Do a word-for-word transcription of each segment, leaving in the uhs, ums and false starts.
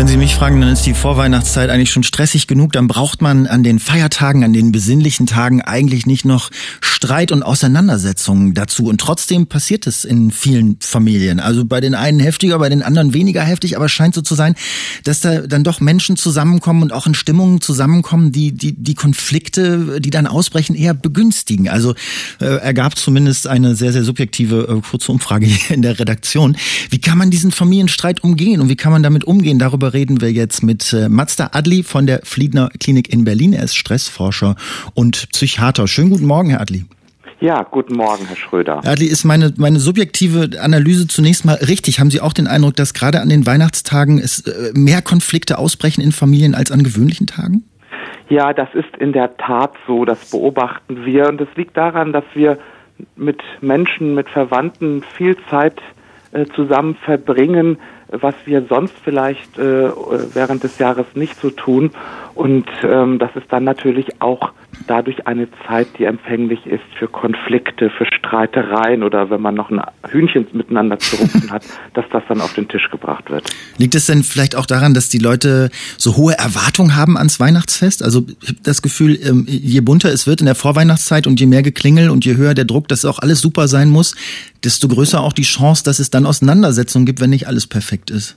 Wenn Sie mich fragen, dann ist die Vorweihnachtszeit eigentlich schon stressig genug. Dann braucht man an den Feiertagen, an den besinnlichen Tagen eigentlich nicht noch Streit und Auseinandersetzungen dazu. Und trotzdem passiert es in vielen Familien. Also bei den einen heftiger, bei den anderen weniger heftig. Aber es scheint so zu sein, dass da dann doch Menschen zusammenkommen und auch in Stimmungen zusammenkommen, die die die Konflikte, die dann ausbrechen, eher begünstigen. Also äh, ergab zumindest eine sehr, sehr subjektive äh, kurze Umfrage hier in der Redaktion. Wie kann man diesen Familienstreit umgehen und wie kann man damit umgehen? Darüber reden wir jetzt mit äh, Mazda Adli von der Fliedner Klinik in Berlin. Er ist Stressforscher und Psychiater. Schönen guten Morgen, Herr Adli. Ja, guten Morgen, Herr Schröder. Herr Adli, ist meine, meine subjektive Analyse zunächst mal richtig? Haben Sie auch den Eindruck, dass gerade an den Weihnachtstagen es äh, mehr Konflikte ausbrechen in Familien als an gewöhnlichen Tagen? Ja, das ist in der Tat so. Das beobachten wir. Und es liegt daran, dass wir mit Menschen, mit Verwandten viel Zeit äh, zusammen verbringen, was wir sonst vielleicht äh, während des Jahres nicht so tun. Und ähm, das ist dann natürlich auch dadurch eine Zeit, die empfänglich ist für Konflikte, für Streitereien oder wenn man noch ein Hühnchen miteinander zu rupfen hat, dass das dann auf den Tisch gebracht wird. Liegt es denn vielleicht auch daran, dass die Leute so hohe Erwartungen haben ans Weihnachtsfest? Also ich habe das Gefühl, je bunter es wird in der Vorweihnachtszeit und je mehr Geklingel und je höher der Druck, dass auch alles super sein muss, desto größer auch die Chance, dass es dann Auseinandersetzungen gibt, wenn nicht alles perfekt ist.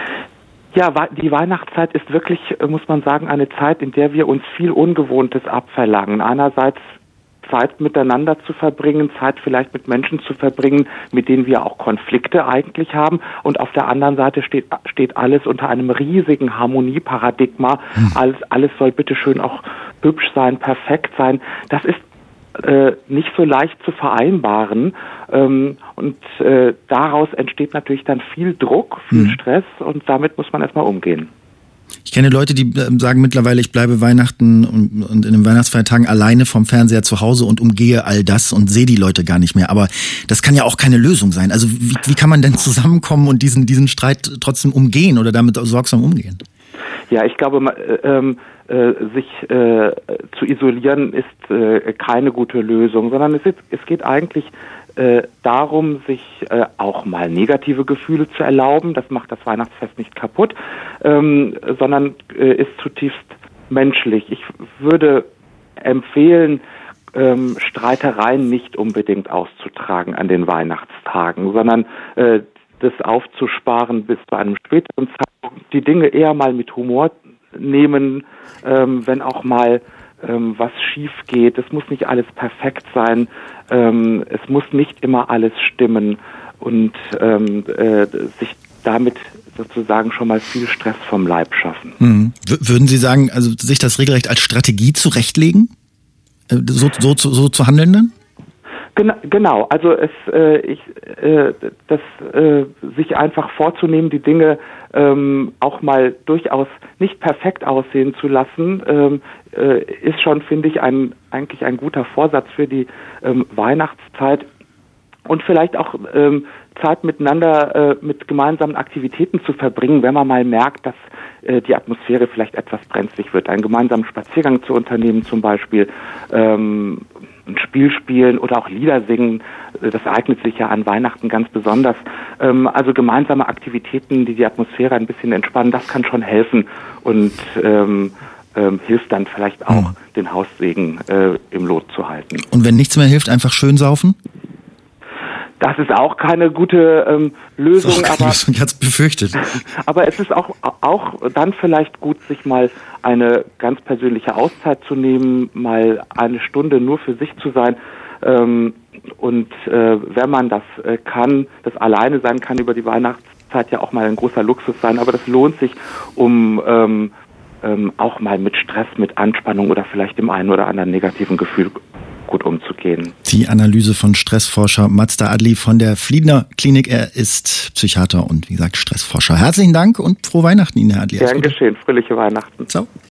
Ja, die Weihnachtszeit ist wirklich, muss man sagen, eine Zeit, in der wir uns viel Ungewohntes abverlangen. Einerseits Zeit miteinander zu verbringen, Zeit vielleicht mit Menschen zu verbringen, mit denen wir auch Konflikte eigentlich haben. Und auf der anderen Seite steht, steht alles unter einem riesigen Harmonieparadigma. Hm. Alles, alles soll bitteschön auch hübsch sein, perfekt sein. Das ist Äh, nicht so leicht zu vereinbaren ähm, und äh, daraus entsteht natürlich dann viel Druck, viel mhm. Stress und damit muss man erstmal umgehen. Ich kenne Leute, die äh, sagen mittlerweile, ich bleibe Weihnachten und, und in den Weihnachtsfeiertagen alleine vom Fernseher zu Hause und umgehe all das und sehe die Leute gar nicht mehr. Aber das kann ja auch keine Lösung sein. Also wie, wie kann man denn zusammenkommen und diesen, diesen Streit trotzdem umgehen oder damit sorgsam umgehen? Ja, ich glaube, äh, ähm, äh, sich äh, zu isolieren ist äh, keine gute Lösung, sondern es, ist, es geht eigentlich äh, darum, sich äh, auch mal negative Gefühle zu erlauben. Das macht das Weihnachtsfest nicht kaputt, ähm, sondern äh, ist zutiefst menschlich. Ich würde empfehlen, ähm, Streitereien nicht unbedingt auszutragen an den Weihnachtstagen, sondern äh, das aufzusparen bis zu einem späteren Zeitpunkt, die Dinge eher mal mit Humor nehmen, ähm, wenn auch mal ähm, was schief geht. Es muss nicht alles perfekt sein, ähm, es muss nicht immer alles stimmen und ähm, äh, sich damit sozusagen schon mal viel Stress vom Leib schaffen. Mhm. W- würden Sie sagen, also sich das regelrecht als Strategie zurechtlegen, äh, so, so, so, so zu handeln dann? Genau, also es, äh, ich, äh, das äh, sich einfach vorzunehmen, die Dinge ähm, auch mal durchaus nicht perfekt aussehen zu lassen, ähm, äh, ist schon, finde ich, ein eigentlich ein guter Vorsatz für die ähm, Weihnachtszeit und vielleicht auch ähm, Zeit miteinander äh, mit gemeinsamen Aktivitäten zu verbringen, wenn man mal merkt, dass äh, die Atmosphäre vielleicht etwas brenzlig wird. Einen gemeinsamen Spaziergang zu unternehmen zum Beispiel, ähm, ein Spiel spielen oder auch Lieder singen, das eignet sich ja an Weihnachten ganz besonders. Ähm, also gemeinsame Aktivitäten, die die Atmosphäre ein bisschen entspannen, das kann schon helfen und ähm, ähm, hilft dann vielleicht auch, mhm. den Haussegen äh, im Lot zu halten. Und wenn nichts mehr hilft, einfach schön saufen? Das ist auch keine gute ähm, Lösung, aber ich hatte es befürchtet. Aber es ist auch auch dann vielleicht gut, sich mal eine ganz persönliche Auszeit zu nehmen, mal eine Stunde nur für sich zu sein. Ähm, und äh, wenn man das äh, kann, das alleine sein kann über die Weihnachtszeit ja auch mal ein großer Luxus sein. Aber das lohnt sich, um ähm, ähm, auch mal mit Stress, mit Anspannung oder vielleicht dem einen oder anderen negativen Gefühl gut umzugehen. Die Analyse von Stressforscher Mazda Adli von der Fliedner Klinik. Er ist Psychiater und wie gesagt Stressforscher. Herzlichen Dank und frohe Weihnachten Ihnen, Herr Adli. Gern geschehen. Fröhliche Weihnachten. Ciao.